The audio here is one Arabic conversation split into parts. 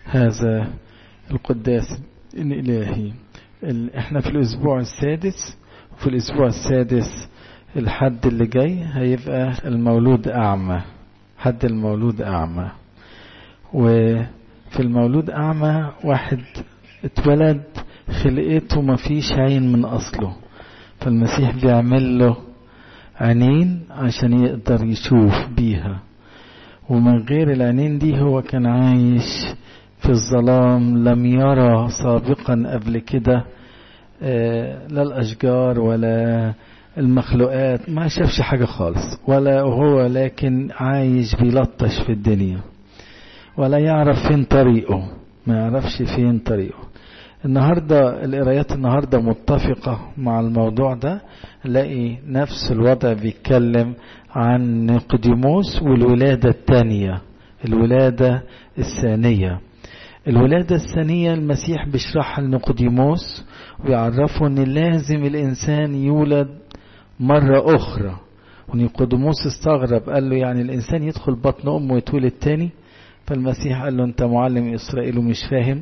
هذا القداس الإلهي. احنا في الأسبوع السادس، وفي الأسبوع السادس الحد اللي جاي هيبقى المولود أعمى، حد المولود أعمى. وفي المولود أعمى واحد اتولد خلقته ما فيش عين من أصله، فالمسيح بيعمل له عينين عشان يقدر يشوف بيها، ومن غير العينين دي هو كان عايش في الظلام، لم يرى سابقا قبل كده لا الأشجار ولا المخلوقات، ما شافش حاجة خالص، ولا هو لكن عايش بيلطش في الدنيا ولا يعرف فين طريقه، ما يعرفش فين طريقه. النهاردة القرايات النهاردة متفقة مع الموضوع ده، نلاقي نفس الوضع بيتكلم عن نيقوديموس والولادة الثانية، الولادة الثانية. الولادة الثانية المسيح بيشرحها لنيقوديموس ويعرفه ان لازم الانسان يولد مرة اخرى. ونيقوديموس استغرب، قال له يعني الانسان يدخل بطن امه ويتولد تاني؟ فالمسيح قال له انت معلم اسرائيل ومش فاهم؟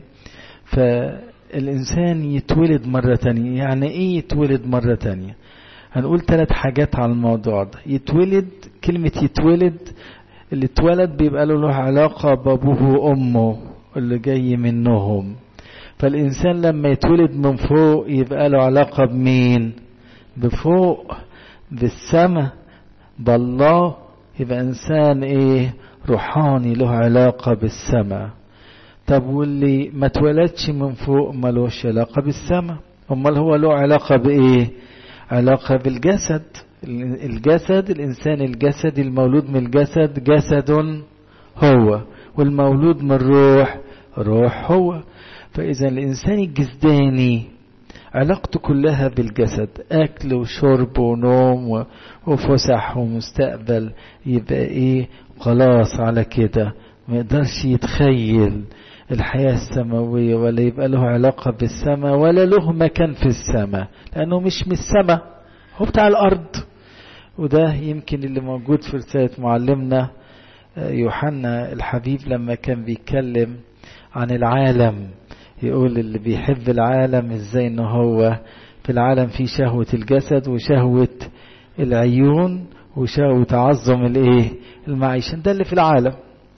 فالانسان يتولد مرة تانية، يعني ايه يتولد مرة تانية؟ هنقول 3 حاجات على الموضوع ده. يتولد، كلمة يتولد، اللي اتولد بيبقى له علاقة بابوه وامه اللي جاي منهم. فالإنسان لما يتولد من فوق يبقى له علاقة بمين؟ بفوق، بالسماء، بالله. يبقى إنسان إيه؟ روحاني، له علاقة بالسماء. طب واللي ما اتولدش من فوق ما لهش علاقة بالسماء، امال هو له علاقة بإيه؟ علاقة بالجسد. الجسد، الإنسان الجسد، المولود من الجسد جسد هو، والمولود من الروح روح هو. فإذا الإنسان الجسداني علاقته كلها بالجسد، أكل وشرب ونوم وفسح ومستقبل، يبقى إيه؟ خلاص على كده ما يقدرش يتخيل الحياة السماوية، ولا يبقى له علاقة بالسماء، ولا له مكان في السماء، لأنه مش من السماء، هو بتاع الأرض. وده يمكن اللي موجود في رسالة معلمنا يوحنا الحبيب لما كان بيتكلم عن العالم، يقول اللي بيحب العالم ازاي ان هو في العالم فيه شهوة الجسد وشهوة العيون وشهوة تعظم الايه؟ المعيشة. ده اللي في العالم.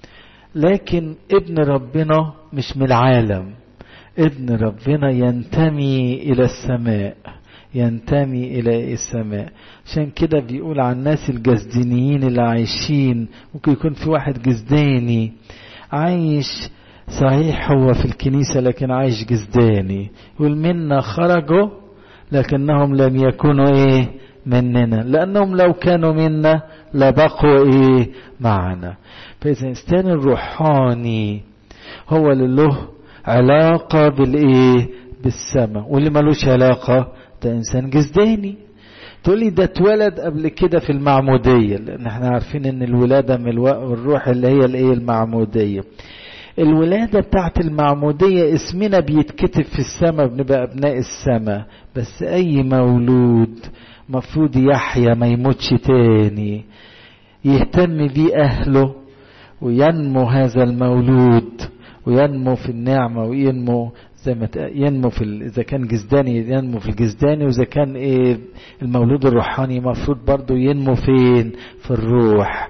لكن ابن ربنا مش من العالم، ابن ربنا ينتمي الى السماء، ينتمي إلى السماء. عشان كده بيقول عن الناس الجسدانيين اللي عايشين، ممكن يكون في واحد جسداني عايش صحيح هو في الكنيسة لكن عايش جسداني، يقول منا خرجوا لكنهم لم يكونوا ايه؟ مننا، لأنهم لو كانوا منا لبقوا ايه؟ معنا. فإذا الإنسان الروحاني هو اللي له علاقة بالايه؟ بالسماء، واللي ملوش علاقة ده إنسان جسداني. تقولي ده اتولد قبل كده في المعمودية، لأن احنا عارفين ان الولادة من الروح اللي هي الايه؟ المعمودية. الولادة بتاعت المعمودية اسمنا بيتكتب في السماء، بنبقى أبناء السماء. بس أي مولود مفروض يحيى ما يموتش تاني، يهتم بيه أهله، وينمو هذا المولود، وينمو في النعمة، وينمو زي ما ينمو في إذا كان جسداني ينمو في الجسداني، وإذا كان إيه المولود الروحاني مفروض برضو ينمو فين؟ في الروح.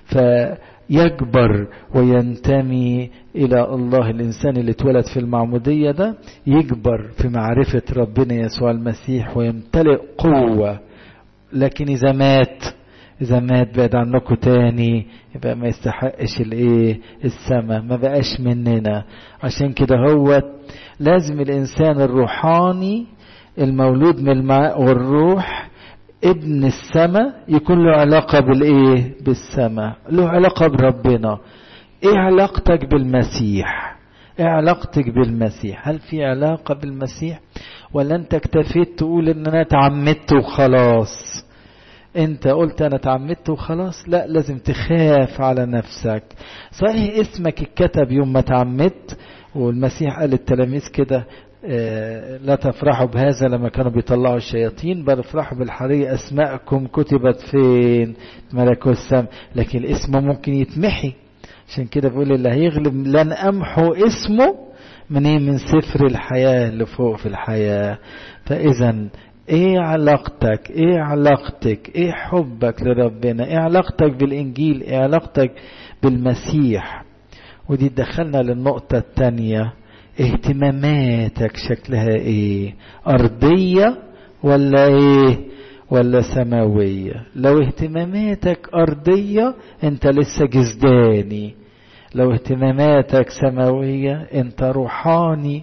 فيكبر وينتمي إلى الله. الإنسان اللي اتولد في المعمودية ده يكبر في معرفة ربنا يسوع المسيح ويمتلئ قوة. لكن إذا مات بعد عنكم تاني يبقى ما يستحقش الايه؟ السماء، ما بقاش مننا. عشان كده هو لازم الانسان الروحاني المولود من الماء والروح ابن السماء يكون له علاقة بالايه؟ بالسماء، له علاقة بربنا. ايه علاقتك بالمسيح؟ ايه علاقتك بالمسيح؟ هل في علاقة بالمسيح، ولا انت اكتفيت تقول ان انا اتعمدت وخلاص؟ انت قلت انا اتعمدت وخلاص؟ لا، لازم تخاف على نفسك. صحيح اسمك اتكتب يوم ما اتعمدت، والمسيح قال للتلاميذ كده لا تفرحوا بهذا لما كانوا بيطلعوا الشياطين، بل افرحوا بالحرية اسماءكم كتبت فين؟ ملكوت السماء. لكن الاسم ممكن يتمحي، عشان كده بيقول اللي هيغلب لن أمحو اسمه من سفر الحياة اللي فوق في الحياة. فإذا ايه علاقتك، ايه علاقتك، ايه حبك لربنا، ايه علاقتك بالإنجيل، ايه علاقتك بالمسيح. ودي دخلنا للنقطة التانية، اهتماماتك شكلها ايه، أرضية ولا ايه ولا سماوية. لو اهتماماتك أرضية انت لسه جسداني، لو اهتماماتك سماوية انت روحاني.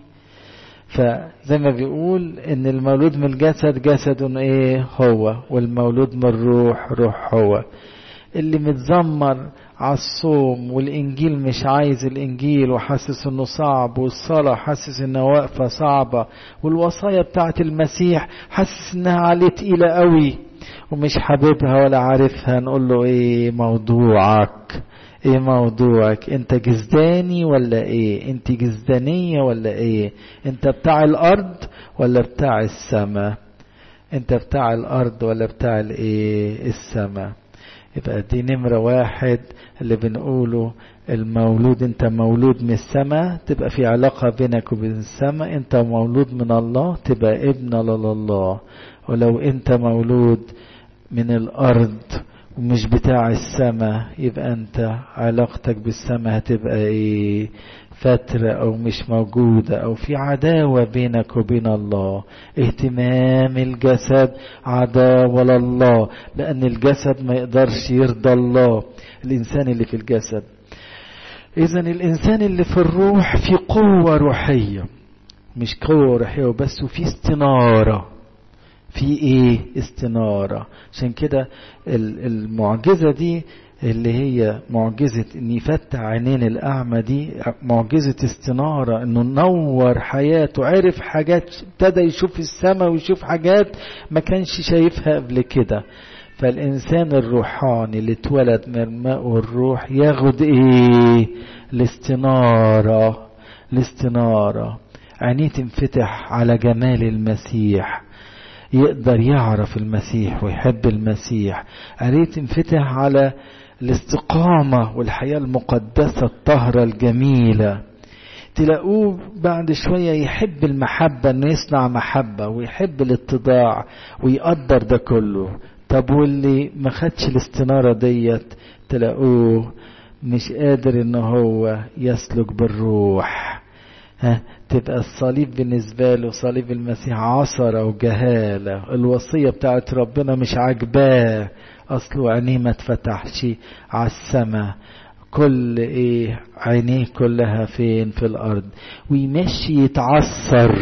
فزي ما بيقول ان المولود من الجسد جسد ايه هو، والمولود من الروح روح هو. اللي متذمر على الصوم والإنجيل مش عايز الإنجيل وحاسس إنه صعب، والصلاة حاسس إنها واقفة صعبة، والوصايا بتاعت المسيح حاسس إنها عليه تقيلة قوي ومش حاببها ولا عارفها، نقول له إيه موضوعك؟ إيه موضوعك؟ أنت جزداني ولا إيه؟ أنت جزدانية ولا إيه؟ أنت بتاع الأرض ولا بتاع السماء؟ أنت بتاع الأرض ولا بتاع الإيه السماء؟ يبقى دي نمرة واحد اللي بنقوله، المولود انت مولود من السماء تبقى في علاقة بينك وبين السماء، انت مولود من الله تبقى ابن لله. ولو انت مولود من الارض ومش بتاع السماء يبقى انت علاقتك بالسماء هتبقى ايه، فترة او مش موجودة، او في عداوة بينك وبين الله. اهتمام الجسد عداوة لله، لان الجسد ما يقدرش يرضى الله، الانسان اللي في الجسد. اذن الانسان اللي في الروح في قوة روحية، مش قوة روحية وبس، وفي استنارة، في ايه استنارة. عشان كده المعجزة دي اللي هي معجزة ان يفتح عينين الاعمى دي معجزة استنارة، انه نور حياته، عرف حاجات، ابتدى يشوف السماء ويشوف حاجات ما كانش شايفها قبل كده. فالانسان الروحاني اللي اتولد من الماء والروح ياخد ايه الاستنارة. الاستنارة عينيه تنفتح على جمال المسيح، يقدر يعرف المسيح ويحب المسيح. عينيه تنفتح على الاستقامة والحياة المقدسة الطاهرة الجميلة. تلاقوه بعد شوية يحب المحبة، انه يصنع محبة، ويحب الاتضاع ويقدر ده كله. طب واللي ما خدش الاستنارة ديت تلاقوه مش قادر انه هو يسلك بالروح. تبقى الصليب بالنسبة له، صليب المسيح، عصرة وجهالة. الوصية بتاعت ربنا مش عجباه، اصله عينيه ما اتفتحش على السماء، كل ايه عينيه كلها فين في الارض. ويمشي يتعثر،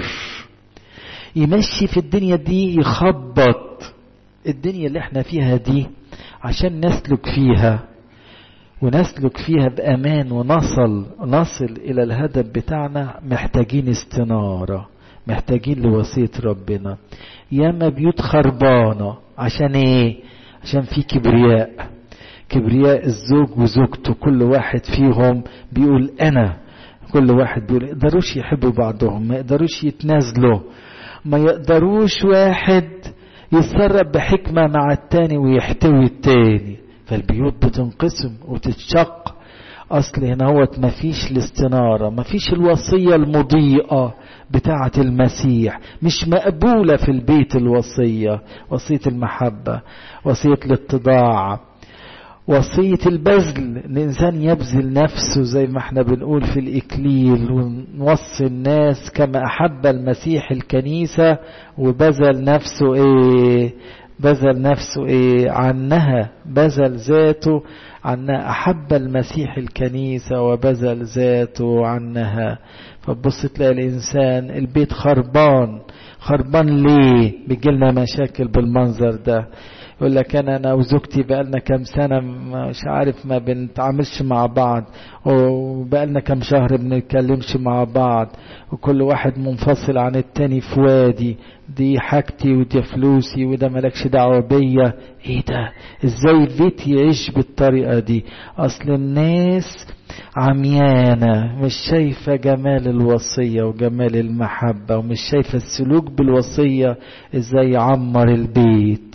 يمشي في الدنيا دي يخبط. الدنيا اللي احنا فيها دي عشان نسلك فيها ونسلك فيها بأمان ونصل إلى الهدف بتاعنا محتاجين استنارة، محتاجين لوصية ربنا. ياما بيوت خربانة عشان ايه؟ عشان في كبرياء، كبرياء الزوج وزوجته، كل واحد فيهم بيقول أنا، كل واحد بيقول. ما يقدروش يحبوا بعضهم، ما يقدروش يتنازلوا، ما يقدروش واحد يتصرف بحكمة مع التاني ويحتوي التاني. فالبيوت بتنقسم وتتشق. اصل هنا هو مفيش الاستنارة، مفيش الوصية المضيئة بتاعة المسيح، مش مقبولة في البيت الوصية، وصية المحبة، وصية الاتضاع، وصية البذل. الإنسان يبذل نفسه زي ما احنا بنقول في الإكليل، ونوصي الناس كما أحب المسيح الكنيسة وبذل نفسه ايه، بذل نفسه ايه عنها، بذل ذاته عنها. أحب المسيح الكنيسة وبذل ذاته عنها. فبص تلاقي الإنسان البيت خربان. خربان ليه؟ بيجيلنا مشاكل بالمنظر ده. يقول لك أنا وزوجتي بقالنا كام سنة مش عارف ما بنتعاملش مع بعض، وبقالنا كام شهر بنتكلمش مع بعض، وكل واحد منفصل عن التاني في وادي، دي حاجتي ودي فلوسي وده ملكش دعوة بيا. ايه ده؟ ازاي البيت يعيش بالطريقة دي؟ اصل الناس عميانة، مش شايفة جمال الوصية وجمال المحبة، ومش شايفة السلوك بالوصية ازاي يعمر البيت.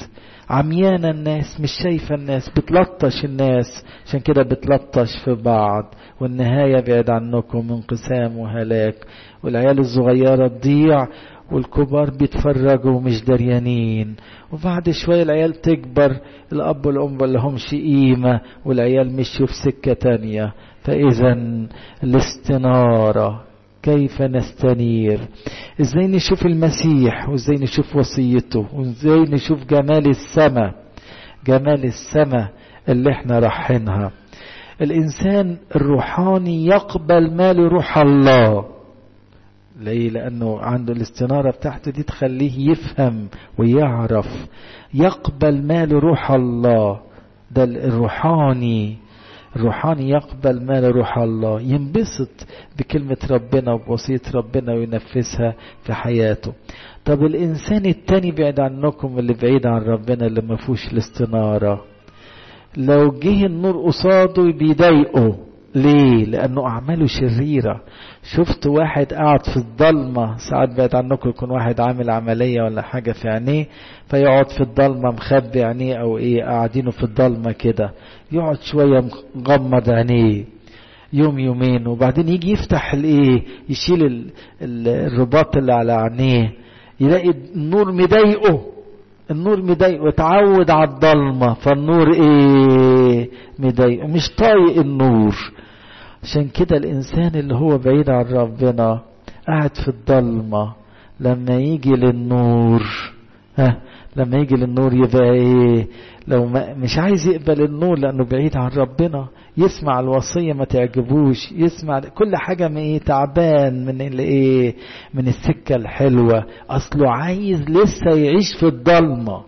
عميانة الناس، مش شايفة الناس، بتلطش الناس، عشان كده بتلطش في بعض، والنهاية بعد عنكم انقسام وهلاك، والعيال الصغيرة تضيع والكبار بيتفرجوا ومش دريانين، وبعد شوية العيال تكبر، الأب والأم لهمش قيمة، والعيال مشوا في سكة تانية. فإذا الاستنارة، كيف نستنير؟ ازاي نشوف المسيح، وازاي نشوف وصيته، وازاي نشوف جمال السماء، جمال السماء اللي احنا رايحينها. الإنسان الروحاني يقبل ما لروح الله. ليه؟ لأنه عنده الاستنارة بتاعته دي تخليه يفهم ويعرف، يقبل ما لروح الله. ده الروحاني، الروحاني يقبل ما لروح الله، ينبسط بكلمة ربنا وبوصية ربنا وينفذها في حياته. طب الإنسان التاني بعيد عنكم، اللي بعيد عن ربنا، اللي ما فيهوش الاستنارة، لو جه النور قصاده بيضايقه. ليه؟ لأنه أعماله شريرة. شفت واحد قاعد في الضلمة، ساعات بعد عنكم يكون واحد عامل عملية ولا حاجة في عينيه، فيقعد في الضلمة مخبي عينيه أو إيه، قاعدينه في الضلمة كده، يقعد شوية مغمض عينيه يوم يومين، وبعدين يجي يفتح الإيه، يشيل الرباط اللي على عينيه، يلاقي النور مضايقه، النور مضايقه، اتعود على الضلمة، فالنور ايه، مضايقه، مش طايق النور. عشان كده الانسان اللي هو بعيد عن ربنا قاعد في الضلمة، لما يجي للنور، لما يجي للنور يبقى ايه، لو مش عايز يقبل النور لانه بعيد عن ربنا، يسمع الوصية ما تعجبوش، يسمع كل حاجة من ايه، تعبان من الايه، من السكة الحلوة، اصله عايز لسه يعيش في الضلمة.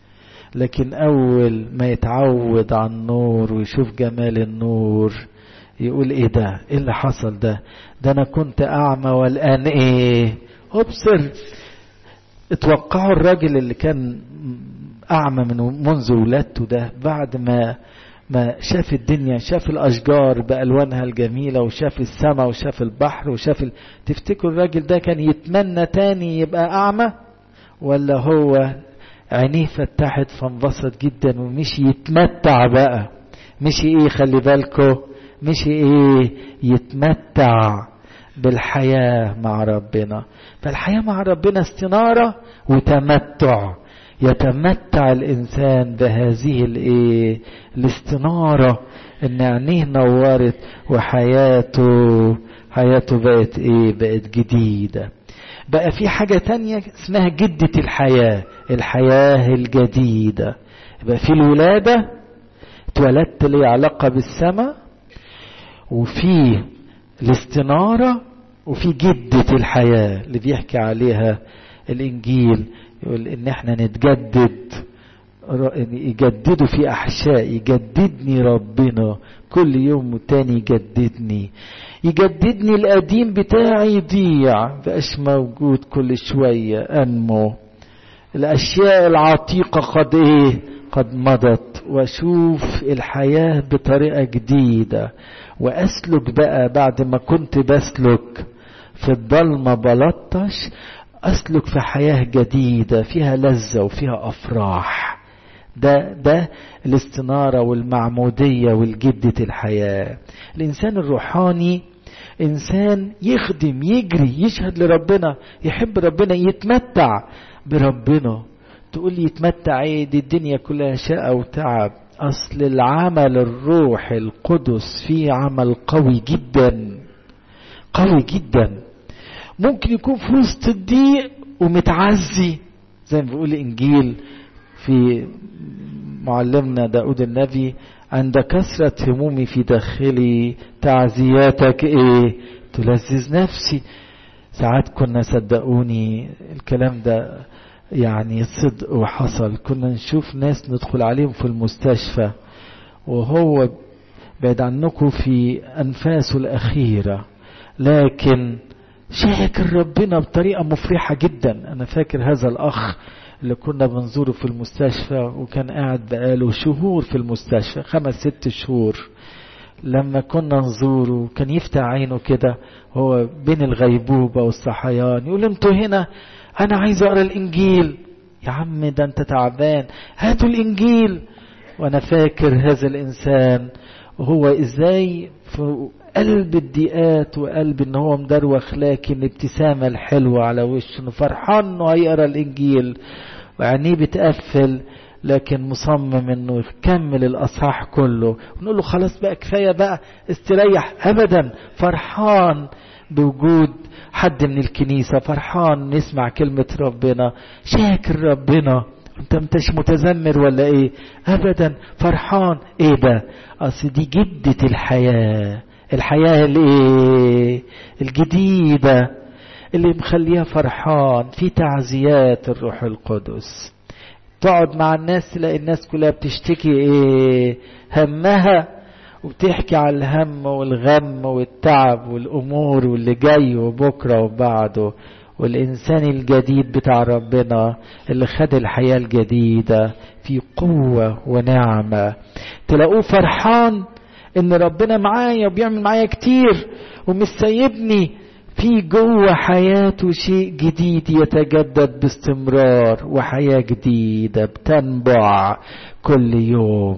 لكن اول ما يتعود على النور ويشوف جمال النور، يقول ايه ده، ايه اللي حصل ده انا كنت اعمى والان ايه، ابصر. اتوقعوا الراجل اللي كان اعمى منذ ولادته ده، بعد ما شاف الدنيا، شاف الاشجار بالوانها الجميله، وشاف السماء، وشاف البحر، وشاف تفتكروا الراجل ده كان يتمنى تاني يبقى اعمى؟ ولا هو عينيه فتحت فانبسط جدا ومشي يتمتع بقى؟ مشي ايه، خلي بالكو، مشي ايه، يتمتع بالحياة مع ربنا. فالحياة مع ربنا استنارة وتمتع، يتمتع الإنسان بهذه الايه، الاستنارة، ان عينيه نورت وحياته بقت ايه، بقت جديدة. بقى في حاجة تانية اسمها جدة الحياة، الحياة الجديدة. يبقى في الولادة، اتولدت لي علاقة بالسماء، وفي الاستنارة، وفي جدة الحياة اللي بيحكي عليها الإنجيل، يقول إن احنا نتجدد، يجددوا في أحشاء، يجددني ربنا كل يوم تاني، يجددني القديم بتاعي يضيع، مبقاش موجود، كل شوية أنمو، الأشياء العتيقة قد مضت، واشوف الحياة بطريقة جديدة، واسلك بقى بعد ما كنت بسلك في الضلمة بلطش، اسلك في حياة جديدة فيها لذة وفيها افراح. ده الاستنارة والمعمودية والجدة الحياة. الانسان الروحاني انسان يخدم، يجري، يشهد لربنا، يحب ربنا، يتمتع بربنا. تقول لي يتمتع ايه، دي الدنيا كلها شقة وتعب. اصل العمل الروح القدس فيه عمل قوي جدا، قوي جدا. ممكن يكون في وسط الضيق ومتعزي، زي ما بيقول الانجيل في معلمنا داود النبي، عند كثرة همومي في داخلي تعزياتك ايه، تلذذ نفسي. ساعات كنا، صدقوني الكلام ده يعني صدق وحصل، كنا نشوف ناس ندخل عليهم في المستشفى وهو بعد عنكم في أنفاسه الأخيرة، لكن شاكر ربنا بطريقة مفرحة جدا. أنا فاكر هذا الأخ اللي كنا بنزوره في المستشفى، وكان قاعد بقاله شهور في المستشفى، 5-6 شهور. لما كنا نزوره كان يفتح عينه كده هو بين الغيبوبة والصحيان، يقول انتوا هنا، انا عايز اقرا الانجيل. يا عم ده انت تعبان، هاتوا الانجيل. وانا فاكر هذا الانسان وهو ازاي في قلب الضيقات وقلب ان هو مدروخ، لكن الابتسامة الحلوة على وشه، فرحان انه هيقرا الانجيل وعينيه بتقفل، لكن مصمم انه يكمل الاصحاح كله. ونقول له خلاص بقى كفاية بقى استريح، ابدا، فرحان بوجود حد من الكنيسة، فرحان نسمع كلمة ربنا، شاكر ربنا. انت مش متذمر ولا ايه؟ ابدا، فرحان. ايه ده؟ اصل دي جدة الحياة، الحياة الايه؟ الجديدة اللي مخليها فرحان في تعزيات الروح القدس. تقعد مع الناس تلاقي الناس كلها بتشتكي ايه؟ همها، وبتحكي على الهم والغم والتعب والامور واللي جاي وبكرة وبعده. والإنسان الجديد بتاع ربنا اللي خد الحياة الجديدة في قوة ونعمة، تلاقوه فرحان إن ربنا معايا وبيعمل معايا كتير ومش سايبني، في جوه حياته شيء جديد يتجدد باستمرار، وحياة جديدة بتنبع كل يوم.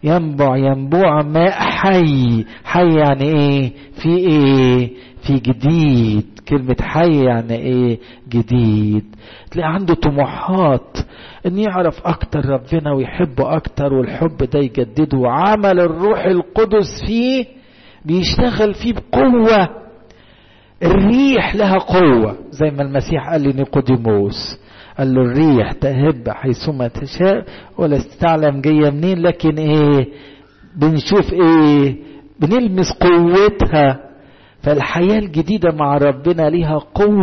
ينبوع ماء حي. حي يعني ايه؟ في ايه؟ في جديد. كلمة حي يعني ايه؟ جديد. تلاقي عنده طموحات ان يعرف اكتر ربنا ويحبه اكتر، والحب ده يجدده، وعمل الروح القدس فيه بيشتغل فيه بقوة. الريح لها قوة، زي ما المسيح قال لنيقوديموس، قال له الريح تهب حيثما تشاء ولا تستعلم جاية منين، لكن ايه؟ بنشوف ايه؟ بنلمس قوتها. فالحياة الجديدة مع ربنا ليها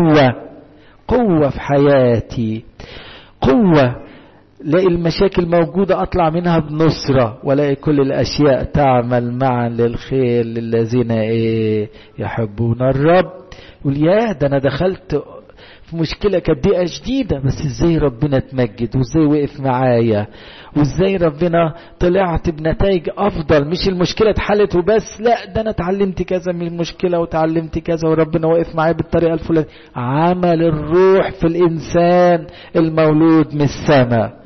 قوة في حياتي، قوة. لاقي المشاكل موجودة أطلع منها بنصرة، ولاقي كل الأشياء تعمل معا للخير للذين إيه؟ يحبون الرب. يقول يا ده أنا دخلت في مشكلة كانت ضيقة شديدة، بس ازاي ربنا اتمجد، وازاي وقف معايا، وازاي ربنا طلعت بنتائج افضل. مش المشكلة اتحلت وبس، لا ده انا اتعلمت كذا من المشكلة وتعلمت كذا، وربنا وقف معايا بالطريقة الفلانية. عمل الروح في الانسان المولود من السماء.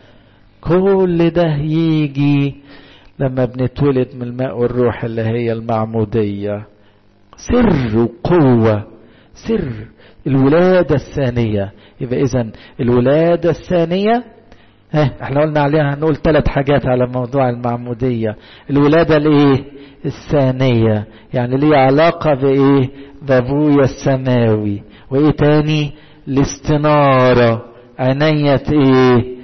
كل ده يجي لما بنتولد من الماء والروح اللي هي المعمودية. سر وقوة، سر الولادة الثانية. يبقى إذن الولادة الثانية احنا قلنا عليها، هنقول 3 حاجات على موضوع المعمودية. الولادة الايه؟ الثانية، يعني ليه علاقة بايه؟ بابويا السماوي. وايه تاني؟ الاستنارة، عينية ايه؟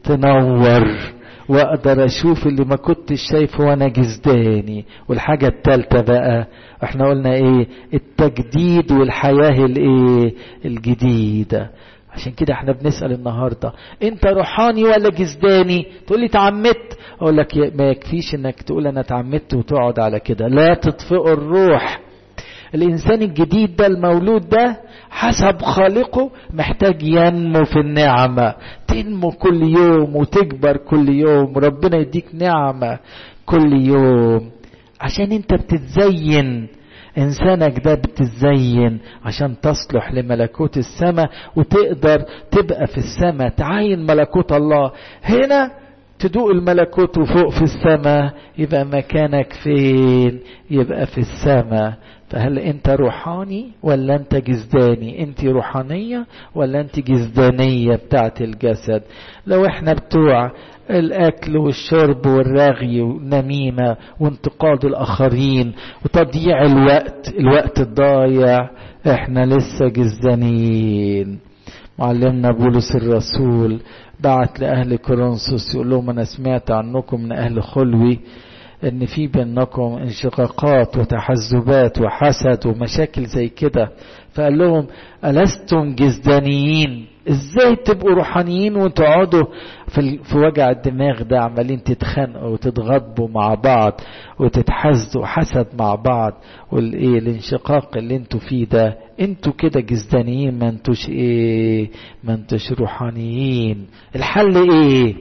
تنور، واقدر اشوف اللي ما كنتش شايفه وانا جزداني. والحاجة الثالثة بقى احنا قلنا ايه؟ التجديد والحياة الايه؟ الجديدة. عشان كده احنا بنسأل النهاردة انت روحاني ولا جزداني؟ تقول لي تعمدت، اقول لك ما يكفيش انك تقول انا تعمدت وتقعد على كده، لا تطفئ الروح. الانسان الجديد ده المولود ده حسب خالقه محتاج ينمو في النعمة، تنمو كل يوم وتكبر كل يوم، وربنا يديك نعمة كل يوم عشان انت بتتزين. انسانك ده بتتزين عشان تصلح لملكوت السماء، وتقدر تبقى في السماء تعاين ملكوت الله. هنا تدوق الملكوت، وفوق في السماء يبقى مكانك فين؟ يبقى في السماء. فهل انت روحاني ولا انت جزداني؟ انت روحانية ولا انت جزدانية بتاعت الجسد؟ لو احنا بتوع الاكل والشرب والرغي والنميمة وانتقاد الاخرين وتضييع الوقت الضايع، احنا لسه جزدانيين. معلمنا بولس الرسول بعت لأهل كورنثوس يقول لهم أنا سمعت عنكم من أهل خلوي ان في بينكم انشقاقات وتحزبات وحسد ومشاكل زي كده. فقال لهم ألستم جزدانيين؟ ازاي تبقوا روحانيين وتقعدوا في وجع الدماغ ده، عمالين تتخانقوا وتتغضبوا مع بعض وتتحزدوا حسد مع بعض، والايه الانشقاق اللي انتوا فيه ده؟ انتوا كده جزدانيين، ما انتوش ايه؟ ما انتوش روحانيين. الحل ايه؟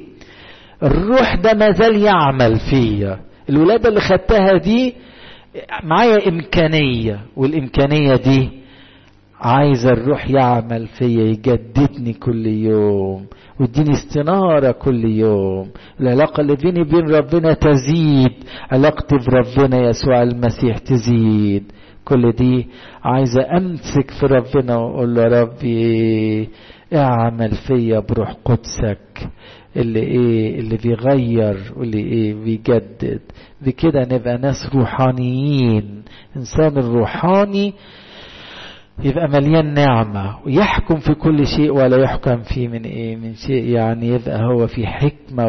الروح ده ما زال يعمل فيا. الولادة اللي خدتها دي معايا إمكانية، والإمكانية دي عايز الروح يعمل فيا يجددني كل يوم ويديني استنارة كل يوم. العلاقة اللي بيني وبين ربنا تزيد، علاقتي بربنا يسوع المسيح تزيد. كل دي عايزة امسك في ربنا واقول له ربي اعمل فيا بروح قدسك اللي بيغير واللي بيجدد. بكده نبقى ناس روحانيين. انسان الروحاني يبقى مليان نعمة ويحكم في كل شيء ولا يحكم فيه من شيء. يعني يبقى هو في حكمة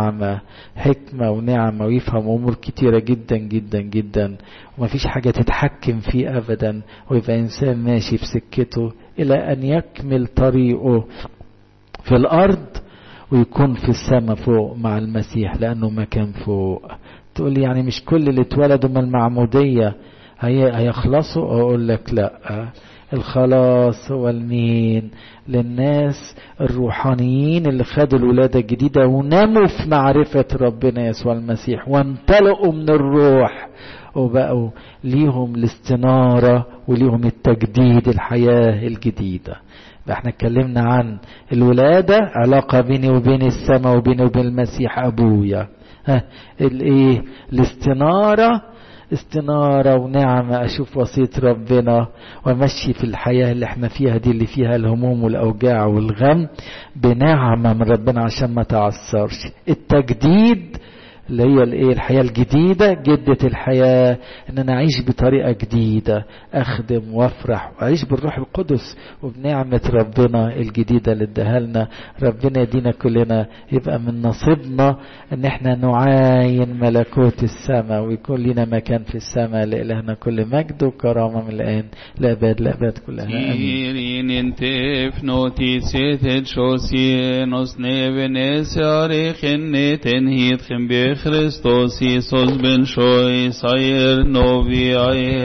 ونعمة ويفهم أمور كتيرة جدا جدا جدا وما فيش حاجة تتحكم فيه أبدا. ويبقى إنسان ماشي في سكته إلى أن يكمل طريقه في الأرض ويكون في السماء فوق مع المسيح لأنه مكان فوق. تقول يعني مش كل اللي اتولدوا من المعمودية هيخلصوا؟ أقول لك لا، الخلاص هو المين؟ للناس الروحانيين اللي خدوا الولادة الجديدة وناموا في معرفة ربنا يسوع المسيح وامتلئوا من الروح وبقوا ليهم الاستنارة وليهم التجديد، الحياة الجديدة. احنا اتكلمنا عن الولادة، علاقة بيني وبين السماء وبيني وبين المسيح أبويا. الايه؟ استنارة ونعمة، أشوف وصية ربنا ومشي في الحياة اللي احنا فيها دي اللي فيها الهموم والأوجاع والغم بنعمة من ربنا عشان ما تعثرش. التجديد اللي هي الايه؟ الحياة الجديدة، جدة الحياة ان انا اعيش بطريقة جديدة، اخدم وافرح واعيش بالروح القدس وبنعمة ربنا الجديدة اللي اداها لنا. ربنا يدينا كلنا يبقى من نصيبنا ان احنا نعاين ملكوت السماء ويكون لنا مكان في السماء. لإلهنا كل مجد وكرامة من الآن لأبد لأبد كلها آمين. Kristus Jesus ben shoy sayer novi